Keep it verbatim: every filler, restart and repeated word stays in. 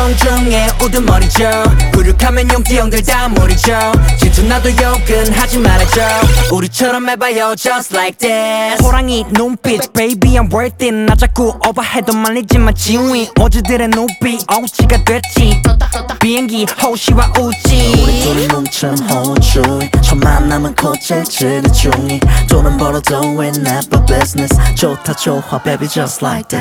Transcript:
정중해 우두머리죠. 굴욕하면 용띠형들 다 무리죠. 질투나도 욕은 하지 말아줘. 우리처럼 해봐요 just like this. 호랑이 눈빛 baby I'm worth it. 나 자꾸 오버해도 말리지만 지위 오즈들의 눈빛 억지가 됐지. 비행기 호시와 우지. 우리 둘이 눈처럼 호주이 첫 만남은 코찔 치는 중이 돈은 벌어도 왜 never business. 좋다 좋아 baby just like this.